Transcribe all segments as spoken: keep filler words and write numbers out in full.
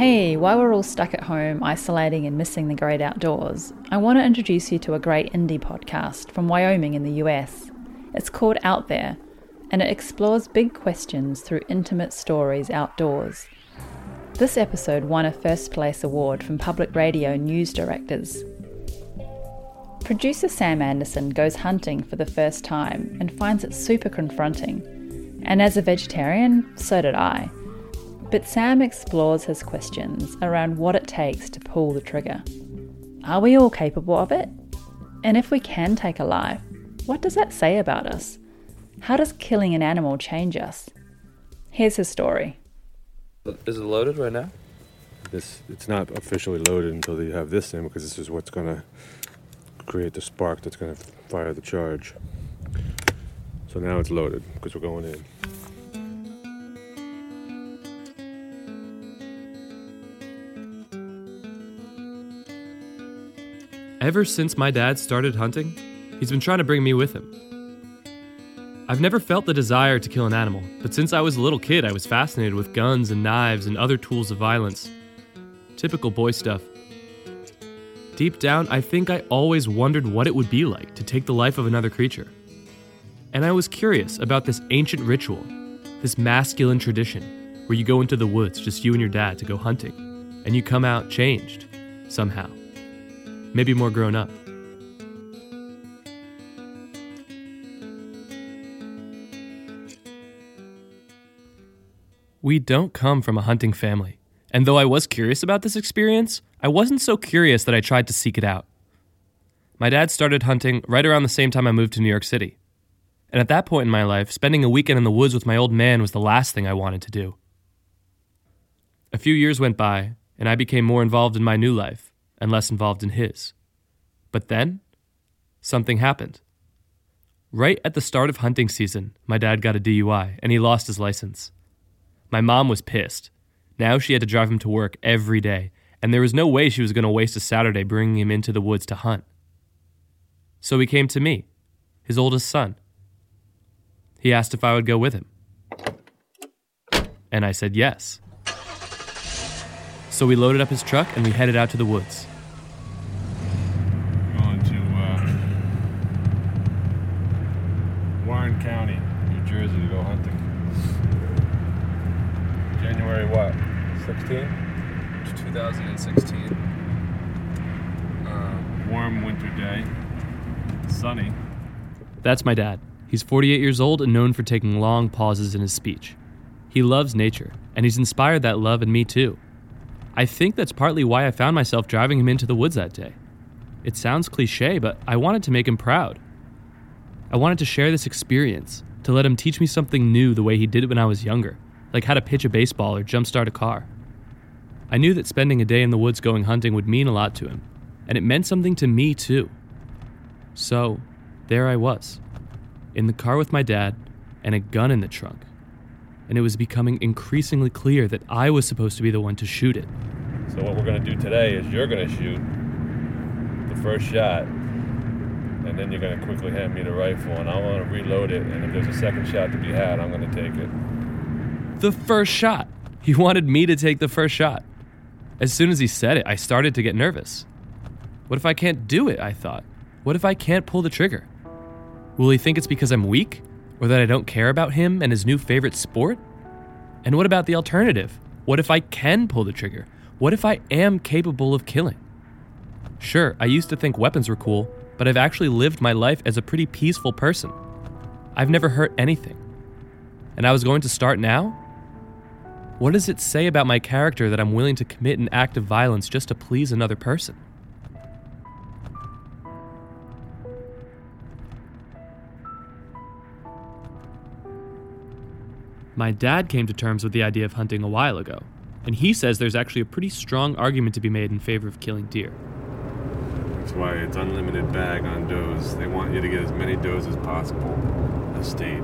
Hey, while we're all stuck at home, isolating and missing the great outdoors, I want to introduce you to a great indie podcast from Wyoming in the U S. It's called Out There, and it explores big questions through intimate stories outdoors. This episode won a First Place Award from Public Radio News Directors. Producer Sam Anderson goes hunting for the first time and finds it super confronting. And as a vegetarian, so did I. But Sam explores his questions around what it takes to pull the trigger. Are we all capable of it? And if we can take a life, what does that say about us? How does killing an animal change us? Here's his story. Is it loaded right now? This it's not officially loaded until you have this in, because this is what's going to create the spark that's going to fire the charge. So now it's loaded because we're going in. Ever since my dad started hunting, he's been trying to bring me with him. I've never felt the desire to kill an animal, but since I was a little kid, I was fascinated with guns and knives and other tools of violence. Typical boy stuff. Deep down, I think I always wondered what it would be like to take the life of another creature. And I was curious about this ancient ritual, this masculine tradition, where you go into the woods, just you and your dad, to go hunting, and you come out changed, somehow. Maybe more grown up. We don't come from a hunting family, and though I was curious about this experience, I wasn't so curious that I tried to seek it out. My dad started hunting right around the same time I moved to New York City, and at that point in my life, spending a weekend in the woods with my old man was the last thing I wanted to do. A few years went by, and I became more involved in my new life, and less involved in his. But then, something happened. Right at the start of hunting season, my dad got a D U I, and he lost his license. My mom was pissed. Now she had to drive him to work every day, and there was no way she was going to waste a Saturday bringing him into the woods to hunt. So he came to me, his oldest son. He asked if I would go with him. And I said yes. So we loaded up his truck and we headed out to the woods. Going to uh, Warren County, New Jersey to go hunting. January what? sixteenth? twenty sixteen. Um, Warm winter day. Sunny. That's my dad. He's forty-eight years old and known for taking long pauses in his speech. He loves nature, and he's inspired that love in me too. I think that's partly why I found myself driving him into the woods that day. It sounds cliche, but I wanted to make him proud. I wanted to share this experience, to let him teach me something new the way he did it when I was younger, like how to pitch a baseball or jumpstart a car. I knew that spending a day in the woods going hunting would mean a lot to him, and it meant something to me too. So, there I was, in the car with my dad, and a gun in the trunk. And it was becoming increasingly clear that I was supposed to be the one to shoot it. So what we're going to do today is you're going to shoot the first shot, and then you're going to quickly hand me the rifle, and I want to reload it, and if there's a second shot to be had, I'm going to take it. The first shot! He wanted me to take the first shot. As soon as he said it, I started to get nervous. What if I can't do it, I thought. What if I can't pull the trigger? Will he think it's because I'm weak? Or that I don't care about him and his new favorite sport? And what about the alternative? What if I can pull the trigger? What if I am capable of killing? Sure, I used to think weapons were cool, but I've actually lived my life as a pretty peaceful person. I've never hurt anything. And I was going to start now? What does it say about my character that I'm willing to commit an act of violence just to please another person? My dad came to terms with the idea of hunting a while ago, and he says there's actually a pretty strong argument to be made in favor of killing deer. That's why it's unlimited bag on does. They want you to get as many does as possible. A state.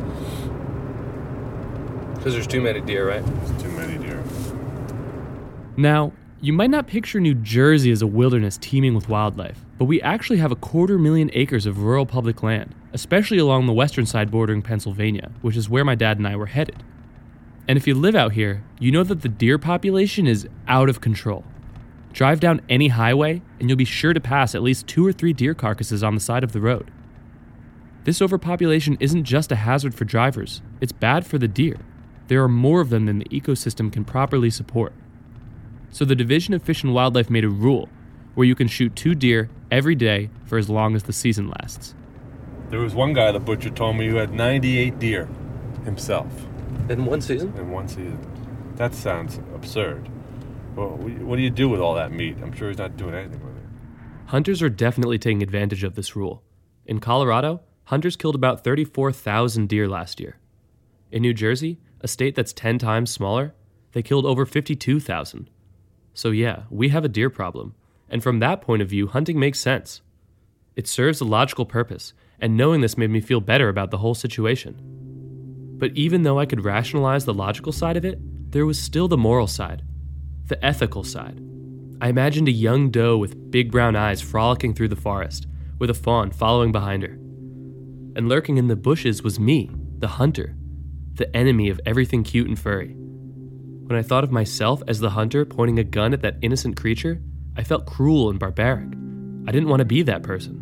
Because there's too many deer, right? There's too many deer. Now, you might not picture New Jersey as a wilderness teeming with wildlife, but we actually have a quarter million acres of rural public land, especially along the western side bordering Pennsylvania, which is where my dad and I were headed. And if you live out here, you know that the deer population is out of control. Drive down any highway, and you'll be sure to pass at least two or three deer carcasses on the side of the road. This overpopulation isn't just a hazard for drivers, it's bad for the deer. There are more of them than the ecosystem can properly support. So the Division of Fish and Wildlife made a rule where you can shoot two deer every day for as long as the season lasts. There was one guy, the butcher, told me who had ninety-eight deer himself In one season? in one season. That sounds absurd. Well, what do you do with all that meat? I'm sure he's not doing anything with it. Hunters are definitely taking advantage of this rule. In Colorado, hunters killed about thirty-four thousand deer last year. In New Jersey, a state that's ten times smaller, they killed over fifty-two thousand. So yeah, we have a deer problem. And from that point of view, hunting makes sense. It serves a logical purpose, and knowing this made me feel better about the whole situation. But even though I could rationalize the logical side of it, there was still the moral side, the ethical side. I imagined a young doe with big brown eyes frolicking through the forest, with a fawn following behind her. And lurking in the bushes was me, the hunter, the enemy of everything cute and furry. When I thought of myself as the hunter pointing a gun at that innocent creature, I felt cruel and barbaric. I didn't want to be that person.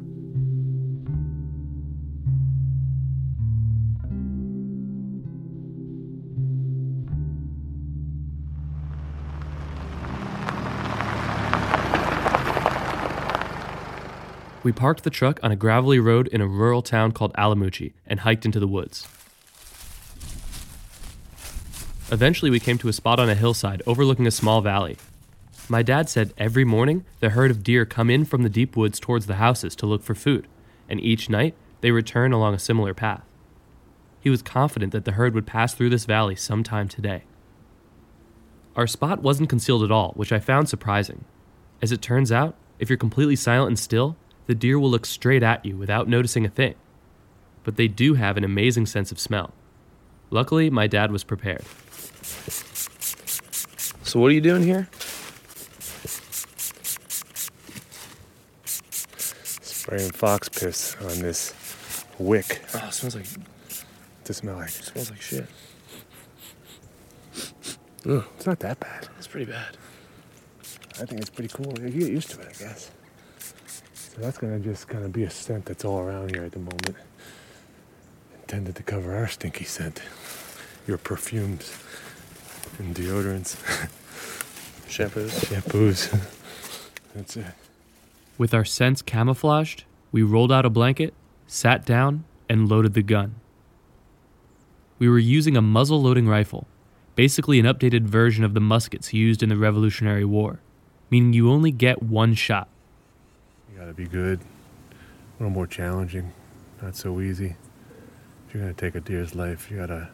We parked the truck on a gravelly road in a rural town called Alamuchi and hiked into the woods. Eventually, we came to a spot on a hillside overlooking a small valley. My dad said every morning the herd of deer come in from the deep woods towards the houses to look for food, and each night they return along a similar path. He was confident that the herd would pass through this valley sometime today. Our spot wasn't concealed at all, which I found surprising. As it turns out, if you're completely silent and still, the deer will look straight at you without noticing a thing. But they do have an amazing sense of smell. Luckily, my dad was prepared. So what are you doing here? Spraying fox piss on this wick Oh, it smells like to smell like. it smells like shit. Ugh, it's not that bad. It's pretty bad. I think it's pretty cool. You get used to it, I guess. So that's gonna just kind of be a scent that's all around here at the moment. Intended to cover our stinky scent. Your perfumes and deodorants. Shampoos. Shampoos. That's it. With our scents camouflaged, we rolled out a blanket, sat down, and loaded the gun. We were using a muzzle-loading rifle, basically an updated version of the muskets used in the Revolutionary War, meaning you only get one shot. You gotta be good. A little more challenging. Not so easy. If you're gonna take a deer's life, you gotta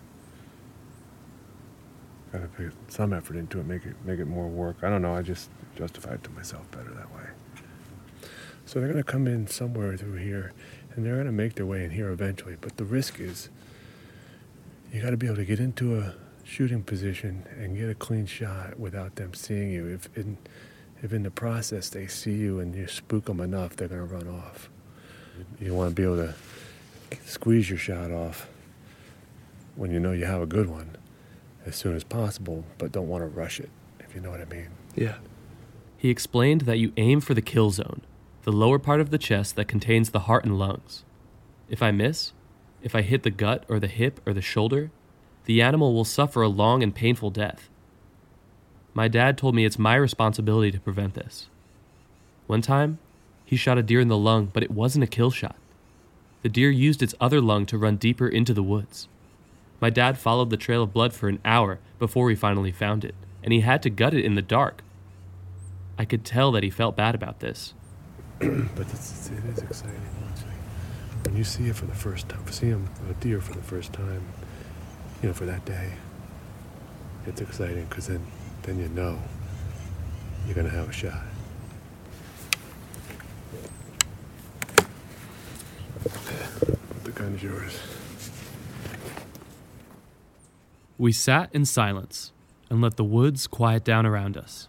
gotta put some effort into it, make it make it more work. I don't know, I just justify it to myself better that way. So they're gonna come in somewhere through here, and they're gonna make their way in here eventually. But the risk is you gotta be able to get into a shooting position and get a clean shot without them seeing you. If in if in the process they see you and you spook them enough, they're gonna run off. You want to be able to squeeze your shot off when you know you have a good one as soon as possible, but don't want to rush it, if you know what I mean. Yeah. He explained that you aim for the kill zone, the lower part of the chest that contains the heart and lungs. If I miss, if I hit the gut or the hip or the shoulder, the animal will suffer a long and painful death. My dad told me it's my responsibility to prevent this. One time, he shot a deer in the lung, but it wasn't a kill shot. The deer used its other lung to run deeper into the woods. My dad followed the trail of blood for an hour before we finally found it, and he had to gut it in the dark. I could tell that he felt bad about this. But it's, it is exciting, honestly. When you see it for the first time, see him, a deer for the first time, you know, for that day, it's exciting because then, then you know you're going to have a shot. The gun's yours. We sat in silence and let the woods quiet down around us.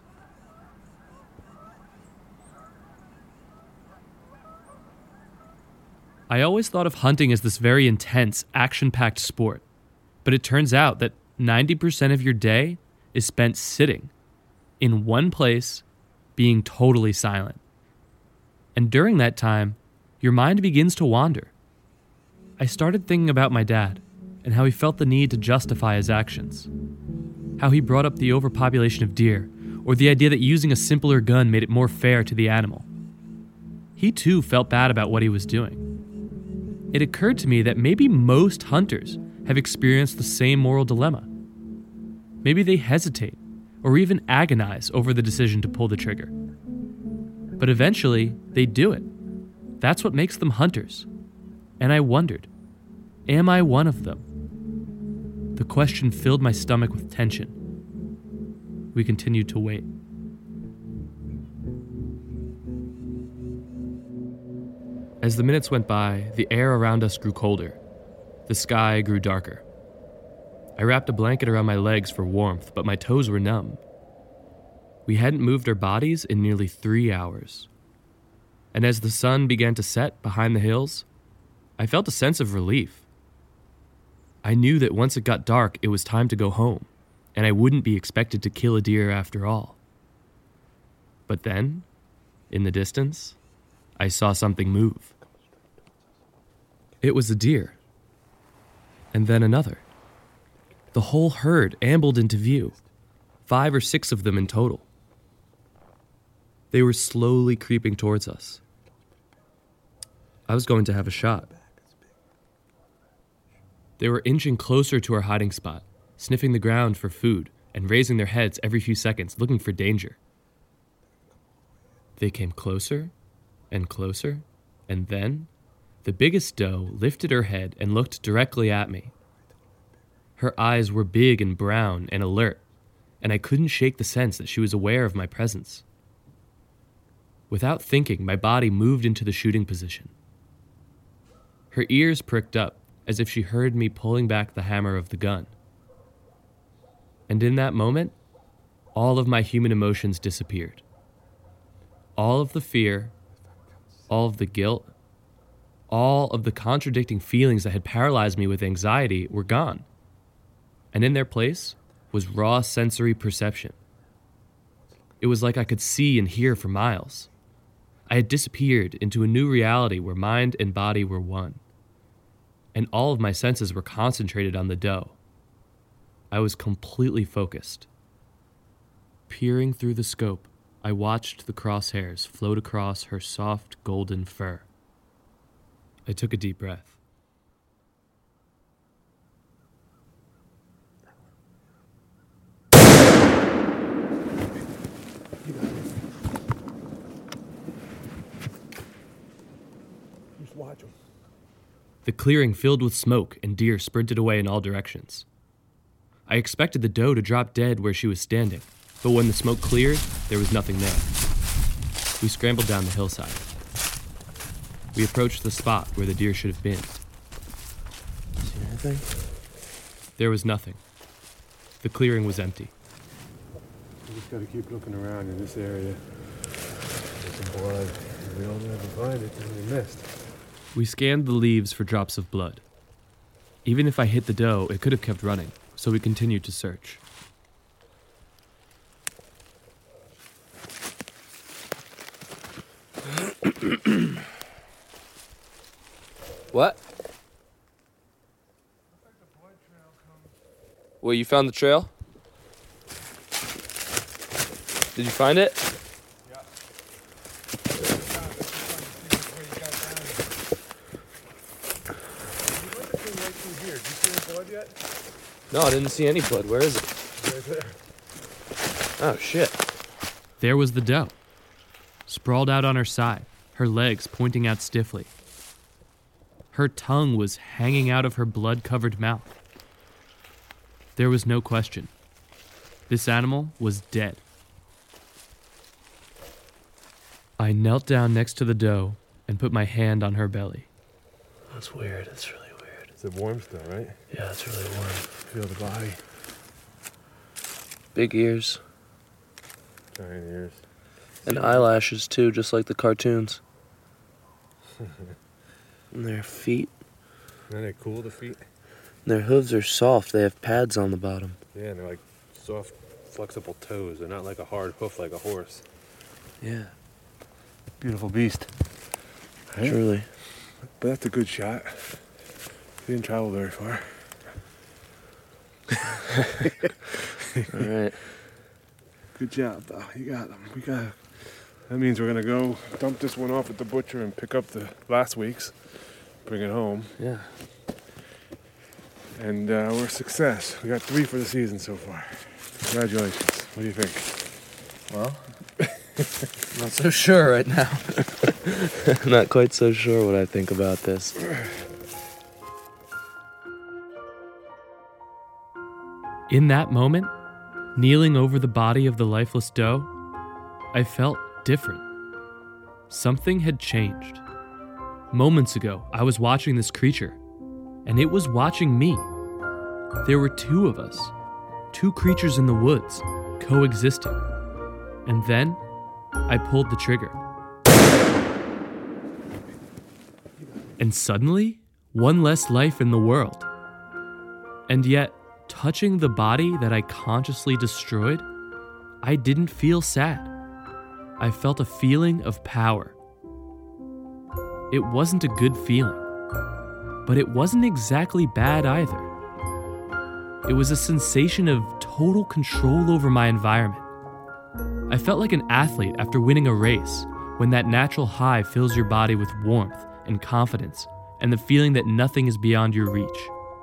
I always thought of hunting as this very intense, action-packed sport, but it turns out that ninety percent of your day is spent sitting in one place, being totally silent. And during that time, your mind begins to wander. I started thinking about my dad and how he felt the need to justify his actions. How he brought up the overpopulation of deer, or the idea that using a simpler gun made it more fair to the animal. He too felt bad about what he was doing. It occurred to me that maybe most hunters have experienced the same moral dilemma. Maybe they hesitate or even agonize over the decision to pull the trigger. But eventually, they do it. That's what makes them hunters. And I wondered, am I one of them? The question filled my stomach with tension. We continued to wait. As the minutes went by, the air around us grew colder. The sky grew darker. I wrapped a blanket around my legs for warmth, but my toes were numb. We hadn't moved our bodies in nearly three hours. And as the sun began to set behind the hills, I felt a sense of relief. I knew that once it got dark, it was time to go home, and I wouldn't be expected to kill a deer after all. But then, in the distance, I saw something move. It was a deer. And then another. The whole herd ambled into view, five or six of them in total. They were slowly creeping towards us. I was going to have a shot. They were inching closer to our hiding spot, sniffing the ground for food and raising their heads every few seconds, looking for danger. They came closer and closer, and then the biggest doe lifted her head and looked directly at me. Her eyes were big and brown and alert, and I couldn't shake the sense that she was aware of my presence. Without thinking, my body moved into the shooting position. Her ears pricked up, as if she heard me pulling back the hammer of the gun. And in that moment, all of my human emotions disappeared. All of the fear, all of the guilt, all of the contradicting feelings that had paralyzed me with anxiety were gone. And in their place was raw sensory perception. It was like I could see and hear for miles. I had disappeared into a new reality where mind and body were one. And all of my senses were concentrated on the doe. I was completely focused. Peering through the scope, I watched the crosshairs float across her soft golden fur. I took a deep breath. Just watch them. The clearing filled with smoke and deer sprinted away in all directions. I expected the doe to drop dead where she was standing, but when the smoke cleared, there was nothing there. We scrambled down the hillside. We approached the spot where the deer should have been. See anything? There was nothing. The clearing was empty. We just gotta keep looking around in this area. There's some blood. If we don't ever find it, then we missed. We scanned the leaves for drops of blood. Even if I hit the doe, it could have kept running, so we continued to search. What? Well, you found the trail? Did you find it? Yeah. Here. Did you see any blood yet? No, I didn't see any blood. Where is it? Right there. Oh, shit. There was the doe, sprawled out on her side, her legs pointing out stiffly. Her tongue was hanging out of her blood-covered mouth. There was no question. This animal was dead. I knelt down next to the doe and put my hand on her belly. That's weird. That's really weird. It's warm still, right? Yeah, it's really warm. Feel the body. Big ears. Giant ears. And eyelashes, too, just like the cartoons. And their feet. Isn't it cool, the feet? Their hooves are soft. They have pads on the bottom. Yeah, and they're like soft, flexible toes. They're not like a hard hoof like a horse. Yeah, Beautiful beast. Right? truly. But that's a good shot. We didn't travel very far. All right. Good job, though. You got them. We got. That means we're gonna go dump this one off at the butcher and pick up the last week's, bring it home, Yeah. and uh, we're a success. We got three for the season so far. Congratulations. What do you think? Well, not so sure right now. Not quite so sure what I think about this. In that moment, kneeling over the body of the lifeless doe, I felt different. Something had changed. Moments ago, I was watching this creature, and it was watching me. There were two of us, two creatures in the woods, coexisting. And then, I pulled the trigger. And suddenly, one less life in the world. And yet, touching the body that I consciously destroyed, I didn't feel sad. I felt a feeling of power. It wasn't a good feeling, but it wasn't exactly bad either. It was a sensation of total control over my environment. I felt like an athlete after winning a race, when that natural high fills your body with warmth and confidence, and the feeling that nothing is beyond your reach.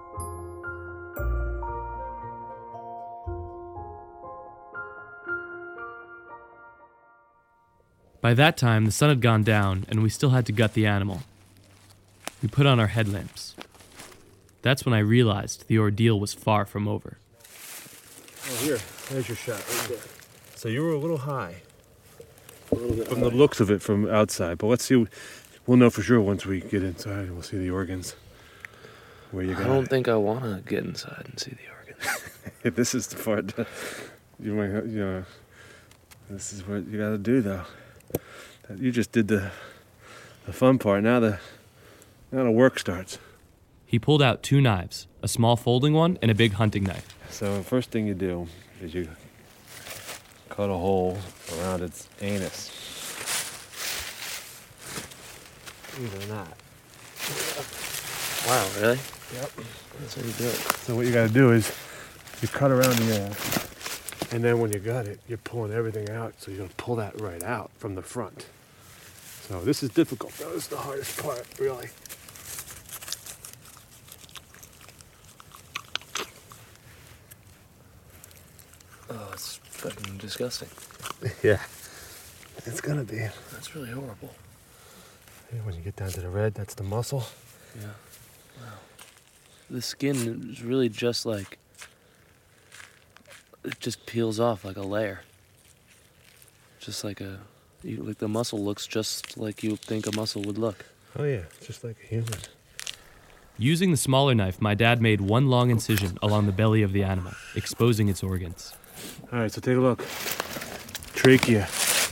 By that time, the sun had gone down, and we still had to gut the animal. We put on our headlamps. That's when I realized the ordeal was far from over. Oh, here. There's your shot right there. So you were a little high. A little bit From the looks of it from outside. But let's see. We'll know for sure once we get inside and we'll see the organs. Where you got I don't it. think I want to get inside and see the organs. If this is the part that you might have, you know, this is what you got to do, though. You just did the the fun part. Now the now the work starts. He pulled out two knives, a small folding one and a big hunting knife. So the first thing you do is you cut a hole around its anus. Either not. Wow, really? Yep. That's how you do it. So what you got to do is you cut around the ass, and then when you got it, you're pulling everything out. So you're gonna pull that right out from the front. So this is difficult. That was the hardest part, really. Oh, it's fucking disgusting. Yeah, it's gonna be. That's really horrible. Yeah, when you get down to the red, that's the muscle. Yeah. Wow. The skin is really just like, it just peels off like a layer. Just like a, you, like the muscle looks just like you think a muscle would look. Oh yeah, it's just like a human. Using the smaller knife, my dad made one long incision along the belly of the animal, exposing its organs. All right, so take a look. Trachea.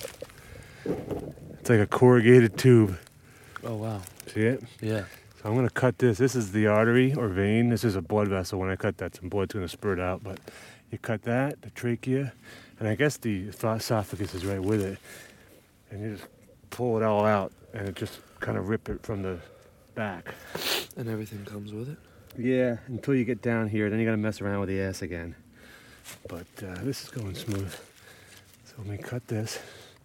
It's like a corrugated tube. Oh, wow. See it? Yeah. So I'm gonna cut this. This is the artery or vein. This is a blood vessel. When I cut that, some blood's gonna spurt out. But you cut that, the trachea, and I guess the esophagus is right with it. And you just pull it all out, and it just kind of rip it from the back. And everything comes with it? Yeah, until you get down here, then you gotta mess around with the ass again. But uh, this is going smooth. So let me cut this.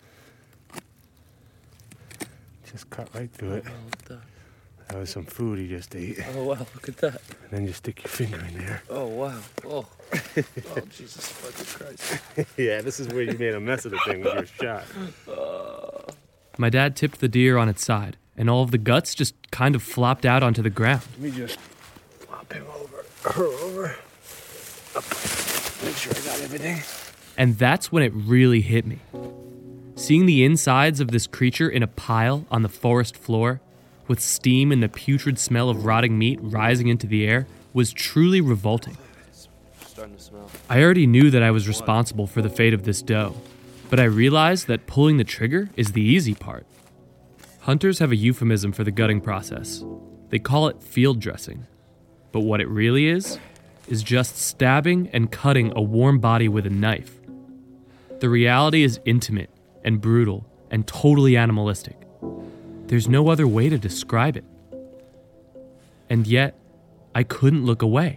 Just cut right through it. Oh, wow, look at that. That was some food he just ate. Oh, wow, look at that. And then you stick your finger in there. Oh, wow. Oh, oh Jesus fucking Christ. Yeah, this is where you made a mess of the thing with your shot. My dad tipped the deer on its side, and all of the guts just kind of flopped out onto the ground. Let me just flop him over, her over. Up. Make sure I got everything. And that's when it really hit me. Seeing the insides of this creature in a pile on the forest floor, with steam and the putrid smell of rotting meat rising into the air, was truly revolting. It's starting to smell. I already knew that I was responsible for the fate of this doe, but I realized that pulling the trigger is the easy part. Hunters have a euphemism for the gutting process. They call it field dressing. But what it really is, is just stabbing and cutting a warm body with a knife. The reality is intimate and brutal and totally animalistic. There's no other way to describe it. And yet, I couldn't look away.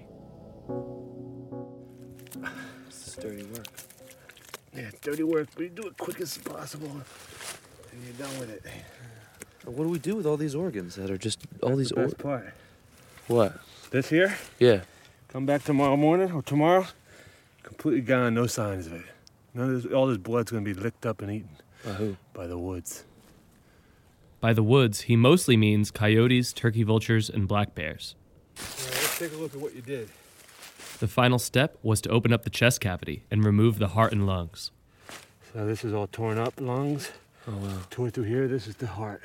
This is dirty work. Yeah, it's dirty work, but you do it quick as possible, and you're done with it. What do we do with all these organs that are just all That's these the best organs? part. What? This here, Yeah. come back tomorrow morning or tomorrow, completely gone, no signs of it. None of this, all this blood's gonna be licked up and eaten. By who? By the woods. By the woods, he mostly means coyotes, turkey vultures, and black bears. Yeah, let's take a look at what you did. The final step was to open up the chest cavity and remove the heart and lungs. So this is all torn up, lungs. Oh, wow. Torn through here, this is the heart.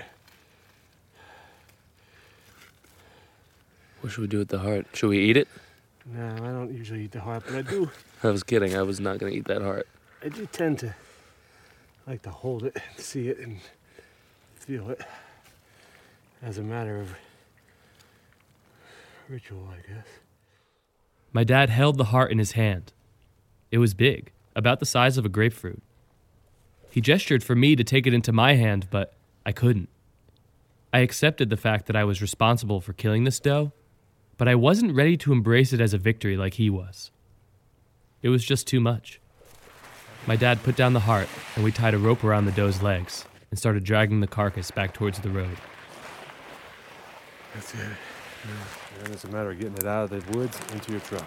What should we do with the heart? Should we eat it? No, I don't usually eat the heart, but I do. I was kidding. I was not going to eat that heart. I do tend to like to hold it, and see it, and feel it as a matter of ritual, I guess. My dad held the heart in his hand. It was big, about the size of a grapefruit. He gestured for me to take it into my hand, but I couldn't. I accepted the fact that I was responsible for killing this doe, but I wasn't ready to embrace it as a victory like he was. It was just too much. My dad put down the heart, and we tied a rope around the doe's legs and started dragging the carcass back towards the road. That's it. Yeah. And it's a matter of getting it out of the woods into your truck.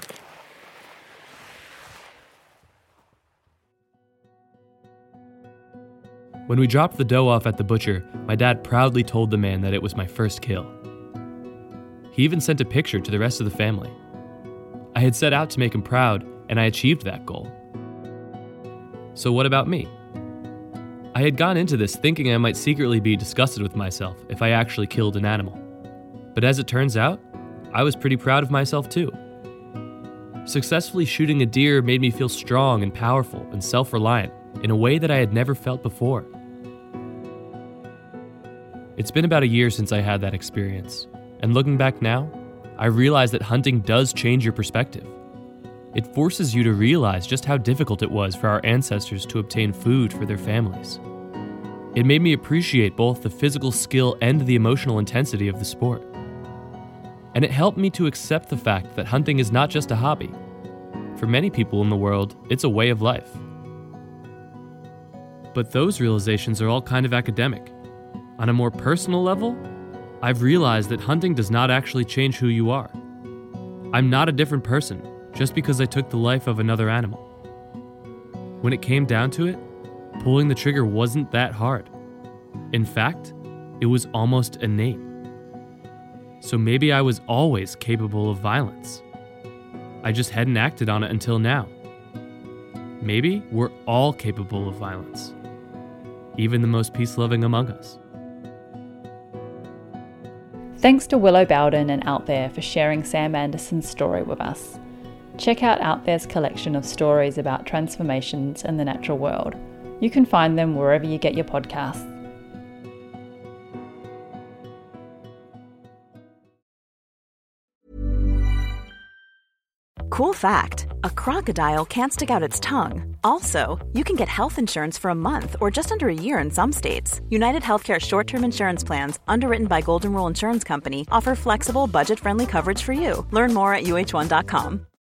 When we dropped the doe off at the butcher, my dad proudly told the man that it was my first kill. He even sent a picture to the rest of the family. I had set out to make him proud, and I achieved that goal. So what about me? I had gone into this thinking I might secretly be disgusted with myself if I actually killed an animal. But as it turns out, I was pretty proud of myself too. Successfully shooting a deer made me feel strong and powerful and self-reliant in a way that I had never felt before. It's been about a year since I had that experience, and looking back now, I realize that hunting does change your perspective. It forces you to realize just how difficult it was for our ancestors to obtain food for their families. It made me appreciate both the physical skill and the emotional intensity of the sport. And it helped me to accept the fact that hunting is not just a hobby. For many people in the world, it's a way of life. But those realizations are all kind of academic. On a more personal level, I've realized that hunting does not actually change who you are. I'm not a different person just because I took the life of another animal. When it came down to it, pulling the trigger wasn't that hard. In fact, it was almost innate. So maybe I was always capable of violence. I just hadn't acted on it until now. Maybe we're all capable of violence, even the most peace-loving among us. Thanks to Willow Bowden and Out There for sharing Sam Anderson's story with us. Check out Out There's collection of stories about transformations in the natural world. You can find them wherever you get your podcasts. Cool fact, a crocodile can't stick out its tongue. Also, you can get health insurance for a month or just under a year in some states. United Healthcare short-term insurance plans, underwritten by Golden Rule Insurance Company, offer flexible, budget-friendly coverage for you. Learn more at U H one dot com.